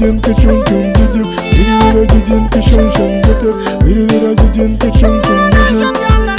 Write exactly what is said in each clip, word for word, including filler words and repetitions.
jijin ka chum chum jijin. Biri bira jijin ka shum shum jijin. Biri bira jijin ka chum chum jijin.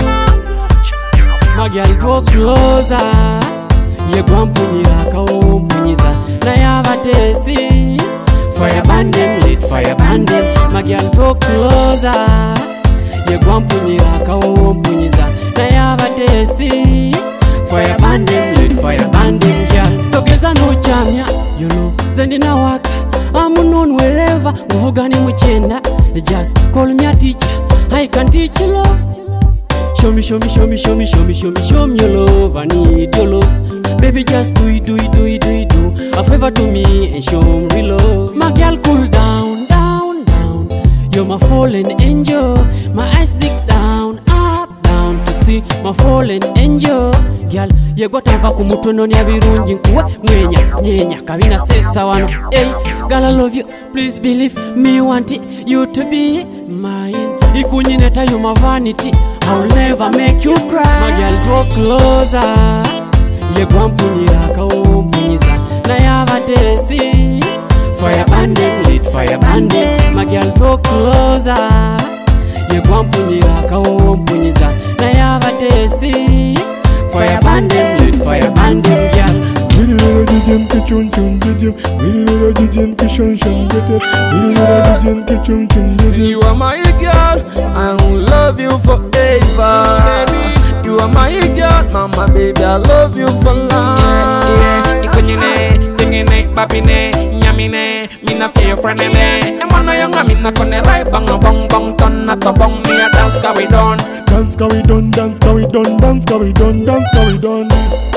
My girl go closer. Ye gwampunyira kawumpunyiza. Na yabatesi. Fire banding, lit fire banding. My girl go closer. Ye gwampunyira kawumpunyiza. Na yabatesi. Fire banding, lit fire banding, girl. Togeza no chamya, you know. Zendi na waka, I'm unknown wherever. Mvugani muchenda, just call me a teacher. I can teach you love. Show me, show me, show me, show me, show me, show me, show me your love. I need your love. Baby, just do it, do it, do it, do it, do a favor to me and show me real love. My girl, cool down, down, down. You're my fallen angel. My eyes big down, up, down to see my fallen angel. Girl, you got time for kumutono ni abirunji nkuwe mwenya, nyenya, kabina sesa wano. Hey, girl, I love you, please believe me, want it, you to be mine. Ikunyineta you my vanity, I'll never make you cry. My girl, go closer. Ye gwampunyira kawumpunyiza. Na yabatesi. Fire banding, lit fire banding. My girl, go closer. Ye gwampunyira kawumpunyiza. Na yabatesi. Fire banding, lit fire banding, girl. Biri bira jijin ka chum chum jijin. Biri bira jijin ka shum shum jijin. Biri bira jijin ka chum chum jijin. You are my girl, I will love you forever. Baby, you are my girl, mama baby, I love you for life. Yeah, ikunyine, tingine, babine, nyamine, mina feel friendly. Emana yonga mina kone right bang bong bong ton na to bong me a dance ka we done. Dance ka we done, dance ka we done, dance ka we done, dance ka we done.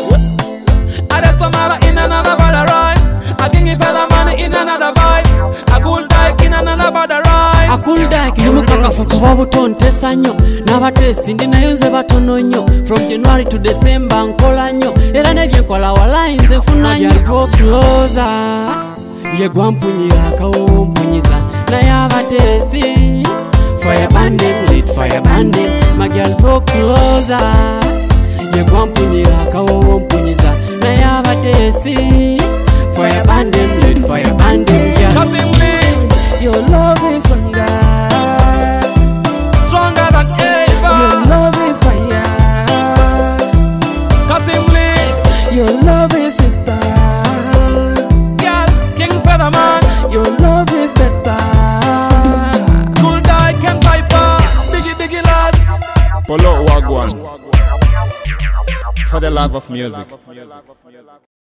I just samara in another bother ride. I can give fella money in another vibe. I cool dyke in another bother ride. I cool dyke yumukaka fukuva butonte sanyo. Nabatesi ndinayoze batono nyo. From January to December nkola nyo. Era nebye nkola wala inze funa nyo. Go closer. Ye gwampunyira kawumpunyiza. Na yabatesi. Fire banding, lit fire banding. My girl, go closer. Ye gwampunyira kawumpunyiza. Na yabatesi. Fire banding, lit fire banding, girl. Cause simply, your love is stronger, stronger than ever. Your love is fire. Cause simply, your love is better. Girl, King Featherman, your love is better. Cool Dyke and Piper, biggie biggie lads. Polo Wagwan. For the love of music.